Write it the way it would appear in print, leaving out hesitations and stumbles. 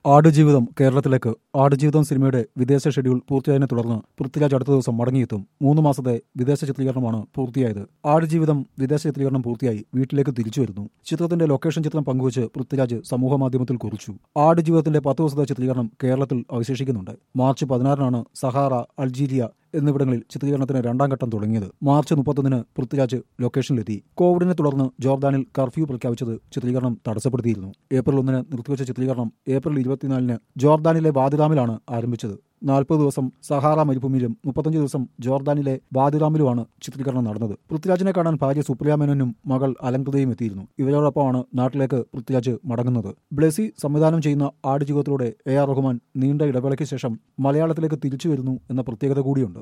ആടുജീവിതം കേരളത്തിലേക്ക് ആടുജീവിതം സിനിമയുടെ വിദേശ ഷെഡ്യൂൾ പൂർത്തിയായതിനെ തുടർന്ന് പൃഥ്വിരാജ് അടുത്ത ദിവസം മടങ്ങിയെത്തും 3 മാസത്തെ വിദേശ ചിത്രീകരണമാണ് പൂർത്തിയായത്. ആടുജീവിതം വിദേശ ചിത്രീകരണം പൂർത്തിയായി വീട്ടിലേക്ക് തിരിച്ചു വരുന്നു. ചിത്രത്തിന്റെ ലൊക്കേഷൻ ചിത്രം പങ്കുവച്ച് പൃഥ്വിരാജ് സമൂഹമാധ്യമത്തിൽ കുറിച്ചു. ആടുജീവിതത്തിന്റെ 10 ദിവസത്തെ ചിത്രീകരണം കേരളത്തിൽ അവശേഷിക്കുന്നുണ്ട്. മാർച്ച് 16-നാണ് സഹാറ, അൾജീരിയ എന്നിവിടങ്ങളിൽ ചിത്രീകരണത്തിന് രണ്ടാം ഘട്ടം തുടങ്ങിയത്. മാർച്ച് 31-ന് പൃഥ്വിരാജ് ലൊക്കേഷനിലെത്തി. കോവിഡിനെ തുടർന്ന് ജോർദാനിൽ കർഫ്യൂ പ്രഖ്യാപിച്ചത് ചിത്രീകരണം തടസ്സപ്പെടുത്തിയിരുന്നു. ഏപ്രിൽ 1-ന് നിർത്തിവച്ച ചിത്രീകരണം ഏപ്രിൽ 24-ന് ജോർദാനിലെ വാദിറാമിലാണ് ആരംഭിച്ചത്. 40 ദിവസം സഹാറ മരുഭൂമിയിലും 35 ദിവസം ജോർദാനിലെ വാദിറാമിലുമാണ് ചിത്രീകരണം നടന്നത്. പൃഥ്വിരാജിനെ കാണാൻ ഭാര്യ സുപ്രിയ മേനോനും മകൾ അലങ്കൃതയും എത്തിയിരുന്നു. ഇവരോടൊപ്പമാണ് നാട്ടിലേക്ക് പൃഥ്വിരാജ് മടങ്ങുന്നത്. ബ്ലെസി സംവിധാനം ചെയ്യുന്ന ആടുജീവിതത്തിലൂടെ AR റഹ്മാൻ നീണ്ട ഇടവേളയ്ക്ക് ശേഷം മലയാളത്തിലേക്ക് തിരിച്ചു വരുന്നു എന്ന പ്രത്യേകത കൂടിയുണ്ട്.